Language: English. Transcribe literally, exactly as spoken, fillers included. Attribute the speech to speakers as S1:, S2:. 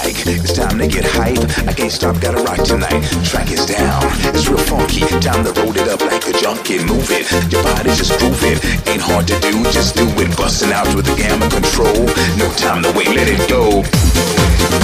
S1: like. It's time to get hype. I can't stop, gotta rock tonight. Track is down, it's real funky. Time to roll it up like a junkie. Move it, your body just groove it. Ain't hard to do, just do it. Busting out with the gamma control. No time to wait, let it go.